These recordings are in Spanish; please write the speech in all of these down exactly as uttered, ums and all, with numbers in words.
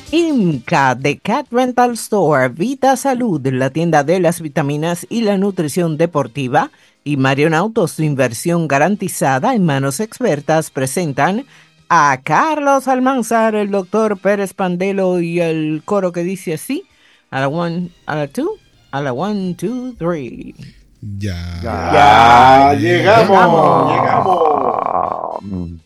IMCA de Cat Rental Store, Vita Salud, la tienda de las vitaminas y la nutrición deportiva, y Marion Autos, su inversión garantizada en manos expertas, presentan a Carlos Almanzar, el doctor Pérez Pandelo y el coro que dice así, a la one, a la two, a la one, two, three. Ya, Ya llegamos, llegamos. Llegamos.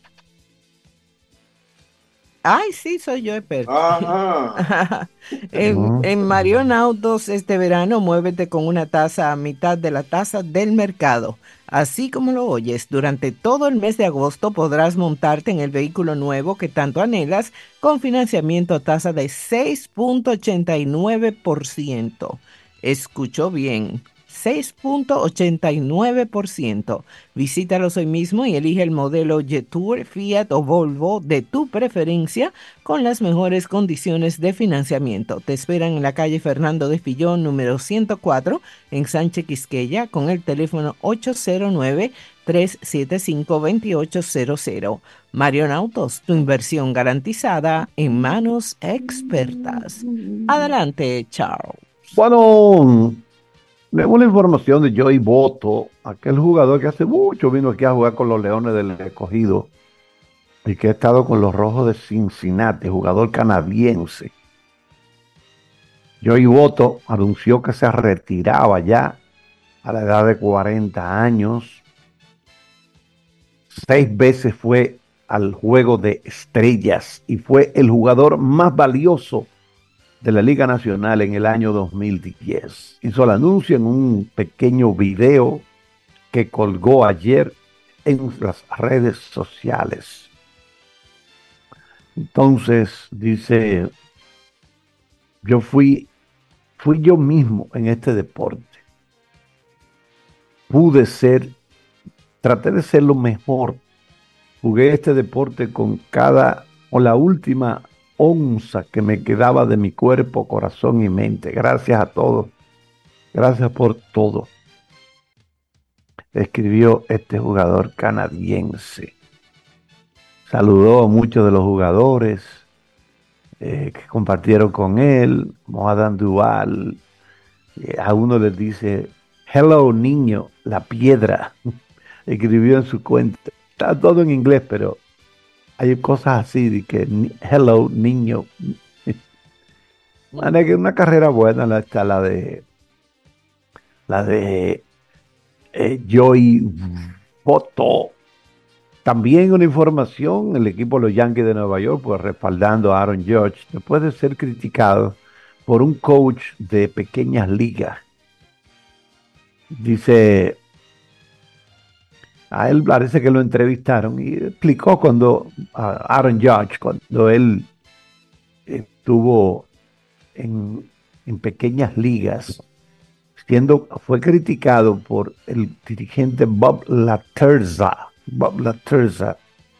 Ay, sí, soy yo experto. Ajá. En, en Marion Autos este verano, muévete con una tasa a mitad de la tasa del mercado. Así como lo oyes, durante todo el mes de agosto podrás montarte en el vehículo nuevo que tanto anhelas con financiamiento a tasa de seis punto ochenta y nueve por ciento. Escuchó bien. Seis punto ochenta y nueve por ciento. Visítalos hoy mismo y elige el modelo Jetour, Fiat o Volvo de tu preferencia con las mejores condiciones de financiamiento. Te esperan en la calle Fernando de Fillón, número ciento cuatro, en Sánchez Quisqueya, con el teléfono ocho cero nueve, tres siete cinco, dos ocho cero cero. Marion Autos, tu inversión garantizada en manos expertas. Adelante, Charles. Bueno, leemos la información de Joey Boto, aquel jugador que hace mucho vino aquí a jugar con los Leones del Escogido y que ha estado con los Rojos de Cincinnati, jugador canadiense. Joey Boto anunció que se retiraba ya a la edad de cuarenta años. Seis veces fue al Juego de Estrellas y fue el jugador más valioso de la Liga Nacional en el año dos mil diez. Hizo el anuncio en un pequeño video que colgó ayer en las redes sociales. Entonces dice, yo fui, fui yo mismo en este deporte. Pude ser, traté de ser lo mejor. Jugué este deporte con cada, o la última onza que me quedaba de mi cuerpo, corazón y mente. Gracias a todos. Gracias por todo. Escribió este jugador canadiense. Saludó a muchos de los jugadores eh, que compartieron con él, como Adam Duval. Eh, a uno les dice, hello niño, la piedra. Escribió en su cuenta. Está todo en inglés, pero hay cosas así de que hello niño. Bueno, que una carrera buena la está la de la de eh, Joey Votto. También una información, el equipo de los Yankees de Nueva York, pues respaldando a Aaron Judge, después de ser criticado por un coach de pequeñas ligas. Dice, a él parece que lo entrevistaron y explicó cuando a Aaron Judge, cuando él estuvo en, en pequeñas ligas, siendo, fue criticado por el dirigente Bob Laterza, Bob Laterza,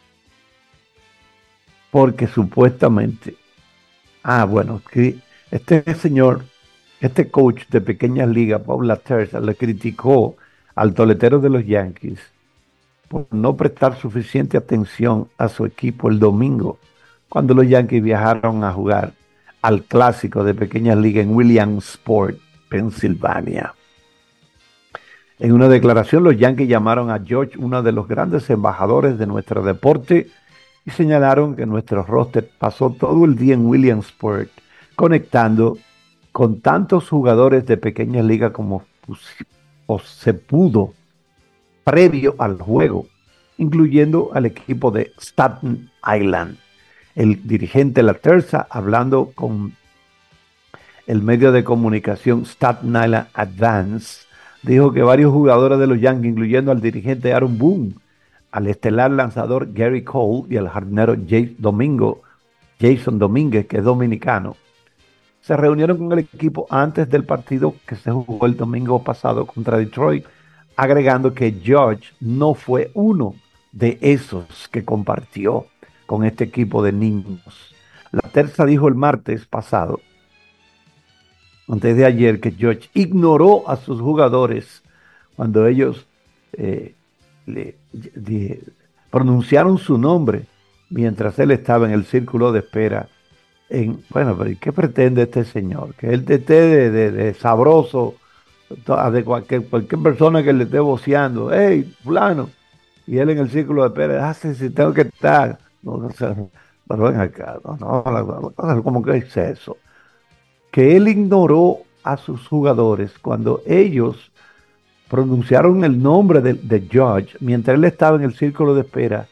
porque supuestamente, ah, bueno, que este señor, este coach de pequeñas ligas, Bob Laterza, le criticó al toletero de los Yankees por no prestar suficiente atención a su equipo el domingo, cuando los Yankees viajaron a jugar al clásico de pequeñas ligas en Williamsport, Pensilvania. En una declaración, los Yankees llamaron a George uno de los grandes embajadores de nuestro deporte y señalaron que nuestro roster pasó todo el día en Williamsport conectando con tantos jugadores de pequeñas ligas como se pudo previo al juego, incluyendo al equipo de Staten Island. El dirigente Laterza, hablando con el medio de comunicación Staten Island Advance, dijo que varios jugadores de los Yankees, incluyendo al dirigente Aaron Boone, al estelar lanzador Gary Cole y al jardinero Jason, Domingo, Jason Domínguez, que es dominicano, se reunieron con el equipo antes del partido que se jugó el domingo pasado contra Detroit, agregando que George no fue uno de esos que compartió con este equipo de niños. La Terza dijo el martes pasado, antes de ayer, que George ignoró a sus jugadores cuando ellos eh, le, de, pronunciaron su nombre mientras él estaba en el círculo de espera en, bueno, pero ¿y qué pretende este señor? Que él te esté de, de, de sabroso a de cualquier, cualquier persona que le esté voceando, hey, fulano, y él en el círculo de espera, ah, sí, sí, tengo que estar. No, no sé, pero ven acá, no, no, la- la- la- ¿cómo que es eso? Que él ignoró a sus jugadores cuando ellos pronunciaron el nombre de, de Judge mientras él estaba en el círculo de espera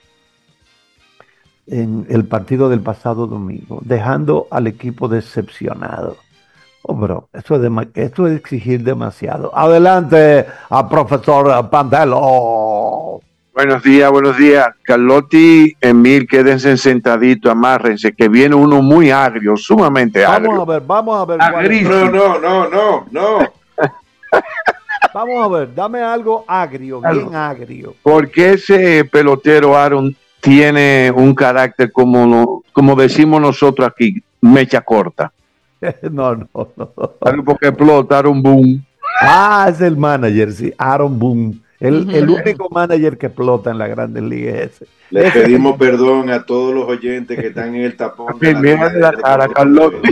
en el partido del pasado domingo, dejando al equipo decepcionado. Oh, bro, eso es, dema- esto es exigir demasiado. Adelante a profesor Pantelo. Buenos días, buenos días. Carlotti, Emil, quédense sentaditos, amárrense, que viene uno muy agrio, sumamente Vamos agrio. a ver, vamos a ver. cuál es. Agrísimo. No, no, no, no, no. Vamos a ver, dame algo agrio, Algo. bien agrio. Porque ese pelotero Aaron tiene un carácter como, no- como decimos nosotros aquí, mecha corta. No, no, no. Algo porque explota, Aaron Boone. Ah, es el manager, sí, Aaron Boone. El, el único manager que explota en la Grandes Ligas es ese. Le Ese- pedimos perdón a todos los oyentes que están en el tapón. de la Mira vida la de- cara, Carlotti.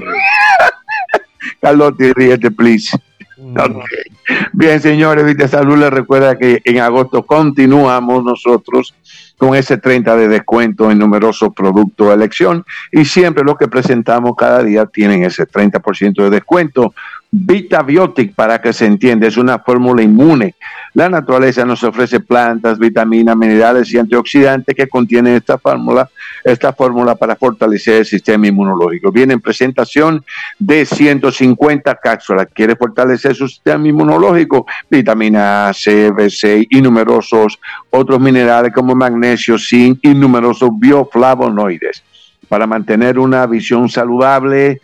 Carlotti, ríete, please. No. Ok. Bien, señores, Vita Salud les recuerda que en agosto continuamos nosotros con ese treinta de descuento en numerosos productos de elección y siempre los que presentamos cada día tienen ese treinta por ciento de descuento. VitaBiotic, para que se entienda, es una fórmula inmune. La naturaleza nos ofrece plantas, vitaminas, minerales y antioxidantes que contienen esta fórmula, esta fórmula para fortalecer el sistema inmunológico. Viene en presentación de ciento cincuenta cápsulas. ¿Quiere fortalecer su sistema inmunológico? Vitamina C, B seis y numerosos otros minerales como magnesio, zinc y numerosos bioflavonoides. Para mantener una visión saludable,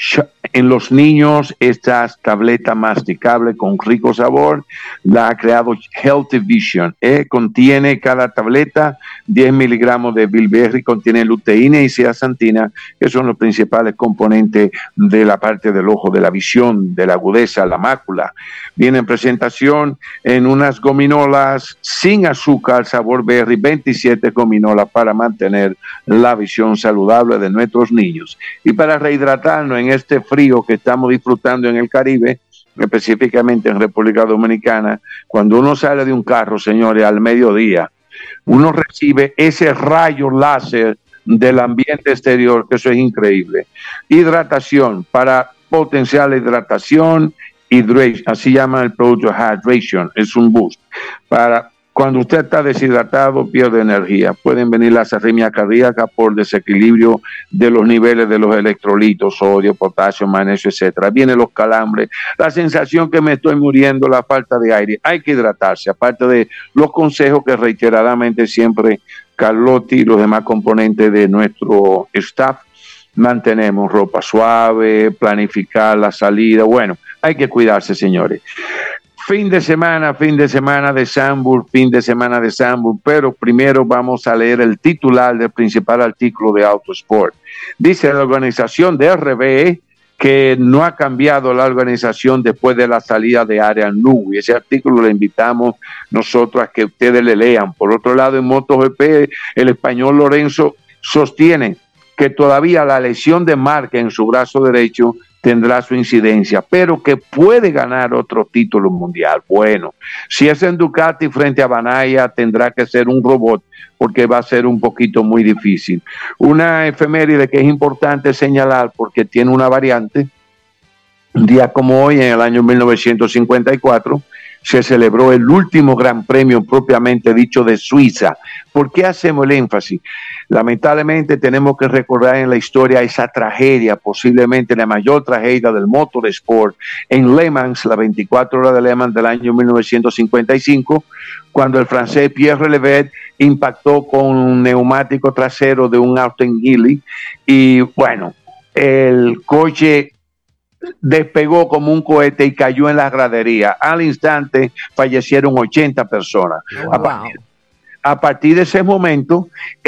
en los niños, esta tableta masticable con rico sabor la ha creado Healthy Vision. Eh, contiene cada tableta diez miligramos de bilberry, contiene luteína y zeaxantina, que son los principales componentes de la parte del ojo, de la visión, de la agudeza, la mácula. Viene en presentación en unas gominolas sin azúcar, sabor berry, veintisiete gominolas para mantener la visión saludable de nuestros niños. Y para rehidratarnos en este frío que estamos disfrutando en el Caribe, específicamente en República Dominicana, cuando uno sale de un carro, señores, al mediodía, uno recibe ese rayo láser del ambiente exterior, que eso es increíble. Hidratación, para potenciar la hidratación, hydration, así llaman el producto Hydration, es un boost. Para cuando usted está deshidratado, pierde energía. Pueden venir las arritmias cardíacas por desequilibrio de los niveles de los electrolitos, sodio, potasio, magnesio, etcétera. Vienen los calambres, la sensación que me estoy muriendo, la falta de aire. Hay que hidratarse, aparte de los consejos que reiteradamente siempre Carlotti y los demás componentes de nuestro staff mantenemos: ropa suave, planificar la salida. Bueno, hay que cuidarse, señores. Fin de semana, fin de semana de Sanborn, fin de semana de Sanborn, pero primero vamos a leer el titular del principal artículo de Autosport. Dice la organización de R B E que no ha cambiado la organización después de la salida de Adrian Newey. Ese artículo le invitamos nosotros a que ustedes le lean. Por otro lado, en MotoGP, el español Lorenzo sostiene que todavía la lesión de marca en su brazo derecho tendrá su incidencia, pero que puede ganar otro título mundial. Bueno, si es en Ducati frente a Banaya, tendrá que ser un robot, porque va a ser un poquito muy difícil. Una efeméride que es importante señalar, porque tiene una variante. Un día como hoy, en el año mil novecientos cincuenta y cuatro, se celebró el último gran premio propiamente dicho de Suiza. ¿Por qué hacemos el énfasis? Lamentablemente tenemos que recordar en la historia esa tragedia, posiblemente la mayor tragedia del motorsport, en Le Mans, la veinticuatro horas de Le Mans del año mil novecientos cincuenta y cinco, cuando el francés Pierre Levet impactó con un neumático trasero de un Austin Healey y bueno, el coche despegó como un cohete y cayó en la gradería. Al instante fallecieron ochenta personas. Wow. A partir, a partir de ese momento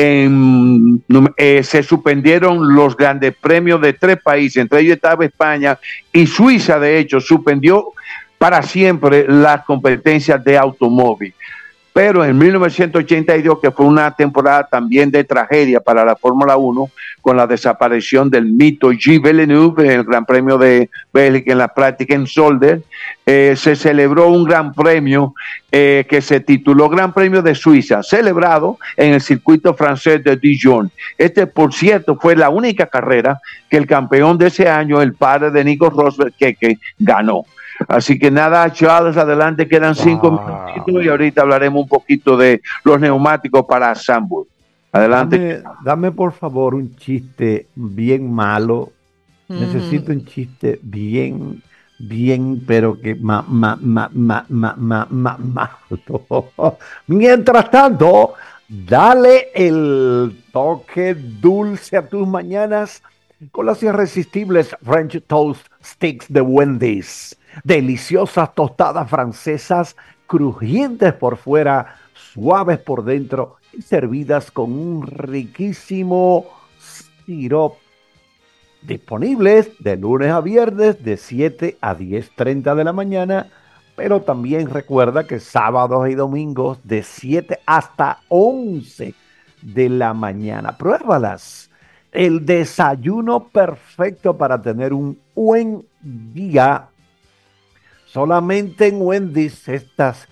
en, eh, se suspendieron los grandes premios de tres países, entre ellos estaba España y Suiza. De hecho, suspendió para siempre las competencias de automóvil. Pero en mil novecientos ochenta y dos, que fue una temporada también de tragedia para la Fórmula uno, con la desaparición del mito Gilles Villeneuve en el Gran Premio de Bélgica en la práctica en Zolder, eh, se celebró un gran premio eh, que se tituló Gran Premio de Suiza, celebrado en el circuito francés de Dijon. Este, por cierto, fue la única carrera que el campeón de ese año, el padre de Nico Rosberg, que, que ganó. Así que nada, Charles, adelante, quedan cinco wow. minutitos y ahorita hablaremos un poquito de los neumáticos para Zandvoort. Adelante. Dame, dame por favor un chiste bien malo. Mm. Necesito un chiste bien, bien, pero que ma, ma, ma, ma, ma, ma, ma, malo. Mientras tanto, dale el toque dulce a tus mañanas con las irresistibles French Toast Sticks de Wendy's. Deliciosas tostadas francesas, crujientes por fuera, suaves por dentro y servidas con un riquísimo sirope. Disponibles de lunes a viernes de siete a diez treinta de la mañana, pero también recuerda que sábados y domingos de siete hasta once de la mañana. Pruébalas. El desayuno perfecto para tener un buen día. Solamente en Wendy's, estas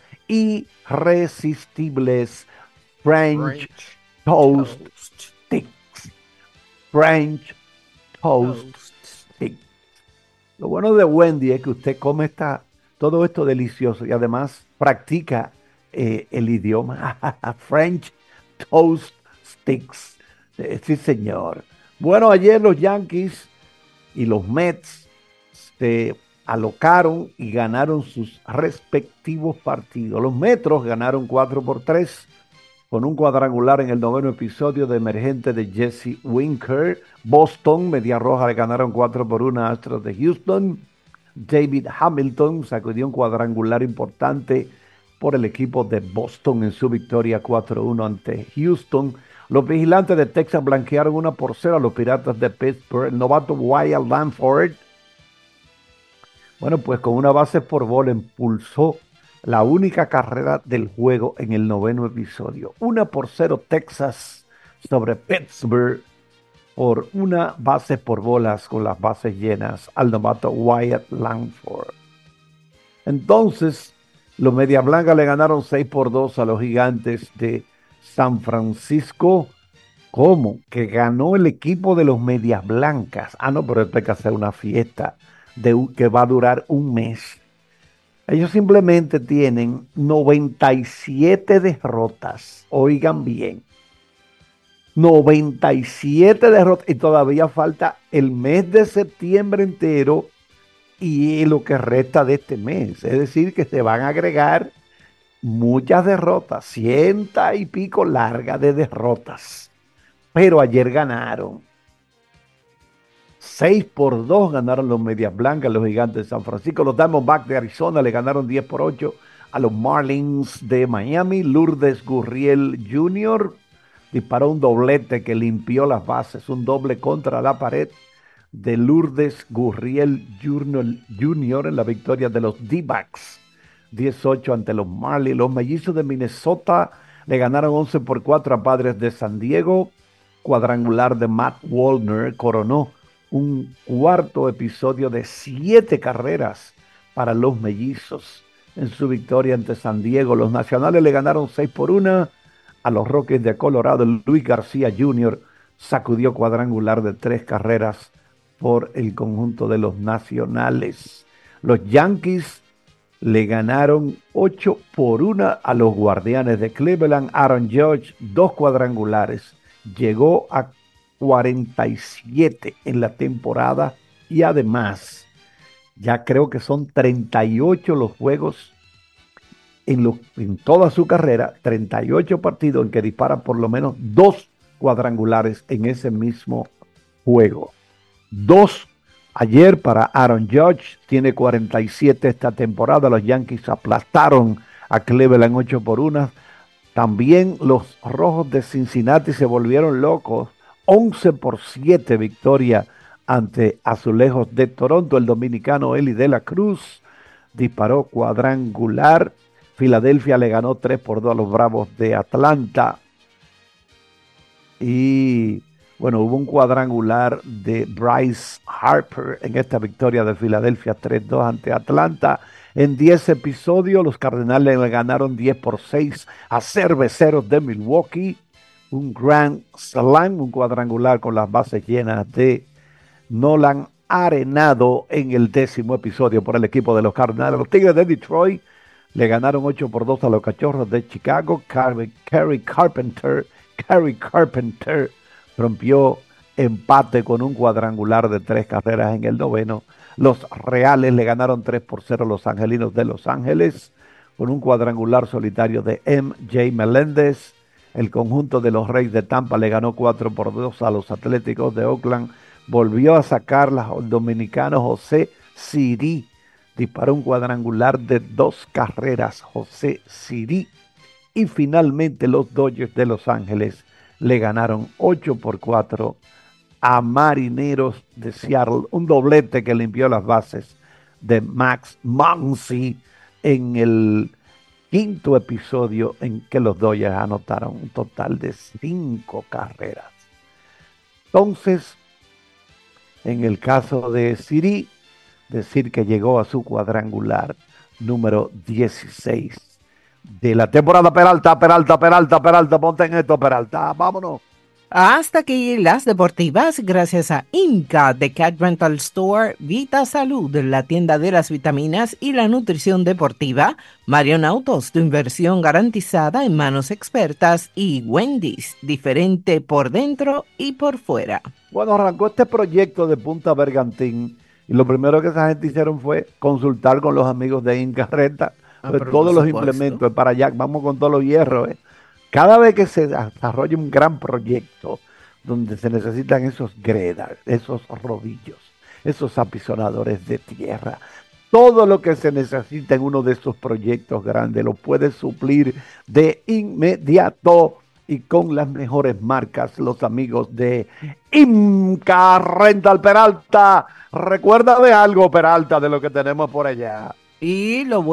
irresistibles French, French Toast, Toast Sticks. French Toast, Toast Sticks. Lo bueno de Wendy es que usted come esta, todo esto delicioso y además practica eh, el idioma. French Toast Sticks. Eh, sí, señor. Bueno, ayer los Yankees y los Mets se alocaron y ganaron sus respectivos partidos. Los Metros ganaron cuatro por tres con un cuadrangular en el noveno episodio de emergente de Jesse Winker. Boston, Media Roja, le ganaron cuatro por uno a Astros de Houston. David Hamilton sacudió un cuadrangular importante por el equipo de Boston en su victoria cuatro uno ante Houston. Los Vigilantes de Texas blanquearon una por cero a los Piratas de Pittsburgh. El novato Wyatt Langford, bueno, pues con una base por bola impulsó la única carrera del juego en el noveno episodio. Una por cero Texas sobre Pittsburgh por una base por bolas con las bases llenas al novato Wyatt Langford. Entonces, los Media Blancas le ganaron seis por dos a los Gigantes de San Francisco. ¿Cómo? Que ganó el equipo de los Medias Blancas. Ah, no, pero esto hay que hacer una fiesta de un, que va a durar un mes. Ellos simplemente tienen noventa y siete derrotas. Oigan bien. noventa y siete derrotas y todavía falta el mes de septiembre entero y lo que resta de este mes. Es decir, que se van a agregar muchas derrotas, cienta y pico largas de derrotas. Pero ayer ganaron. seis por dos ganaron los Medias Blancas, los Gigantes de San Francisco. Los Diamondbacks de Arizona le ganaron diez por ocho a los Marlins de Miami. Lourdes Gurriel junior disparó un doblete que limpió las bases, un doble contra la pared de Lourdes Gurriel junior en la victoria de los D-Backs. diez ocho ante los Marlins. Los Mellizos de Minnesota le ganaron once por cuatro a Padres de San Diego. Cuadrangular de Matt Wallner coronó un cuarto episodio de siete carreras para los Mellizos en su victoria ante San Diego. Los Nacionales le ganaron seis por uno a los Rockies de Colorado. Luis García junior sacudió cuadrangular de tres carreras por el conjunto de los Nacionales. Los Yankees le ganaron ocho por uno a los Guardianes de Cleveland. Aaron Judge, dos cuadrangulares. Llegó a cuarenta y siete en la temporada y además ya creo que son treinta y ocho los juegos en, los, en toda su carrera, treinta y ocho partidos en que dispara por lo menos dos cuadrangulares en ese mismo juego. Dos ayer para Aaron Judge, tiene cuarenta y siete esta temporada. Los Yankees aplastaron a Cleveland ocho por uno. También los Rojos de Cincinnati se volvieron locos. once por siete victoria ante Azulejos de Toronto. El dominicano Eli de la Cruz disparó cuadrangular. Filadelfia le ganó tres por dos a los Bravos de Atlanta. Y bueno, hubo un cuadrangular de Bryce Harper en esta victoria de Filadelfia tres dos ante Atlanta. En diez episodios, los Cardenales le ganaron diez por seis a Cerveceros de Milwaukee. Un Grand Slam, un cuadrangular con las bases llenas de Nolan Arenado en el décimo episodio por el equipo de los Cardenales. Los Tigres de Detroit le ganaron ocho por dos a los Cachorros de Chicago. Kerry Carpenter, Kerry Carpenter rompió empate con un cuadrangular de tres carreras en el noveno. Los Reales le ganaron tres por cero a los Angelinos de Los Ángeles con un cuadrangular solitario de M J Meléndez. El conjunto de los Reyes de Tampa le ganó cuatro por dos a los Atléticos de Oakland. Volvió a sacar al dominicano José Siri. Disparó un cuadrangular de dos carreras José Siri. Y finalmente los Dodgers de Los Ángeles le ganaron ocho por cuatro a Marineros de Seattle. Un doblete que limpió las bases de Max Muncy en el quinto episodio en que los Dodgers anotaron un total de cinco carreras. Entonces, en el caso de Siri, decir que llegó a su cuadrangular número dieciséis de la temporada. Peralta, Peralta, Peralta, Peralta, ponte en esto, Peralta, vámonos. Hasta aquí las deportivas, gracias a Inca de Cat Rental Store, Vita Salud, la tienda de las vitaminas y la nutrición deportiva, Marion Autos, tu inversión garantizada en manos expertas, y Wendy's, diferente por dentro y por fuera. Bueno, arrancó este proyecto de Punta Bergantín y lo primero que esa gente hicieron fue consultar con los amigos de Inca Renta, ah, pues todos los implementos para allá, vamos con todos los hierros, ¿eh? Cada vez que se desarrolla un gran proyecto donde se necesitan esos graders, esos rodillos, esos apisonadores de tierra, todo lo que se necesita en uno de esos proyectos grandes lo puede suplir de inmediato y con las mejores marcas, los amigos de Inca Rental. Peralta, recuérdame algo, Peralta, de lo que tenemos por allá. Y lo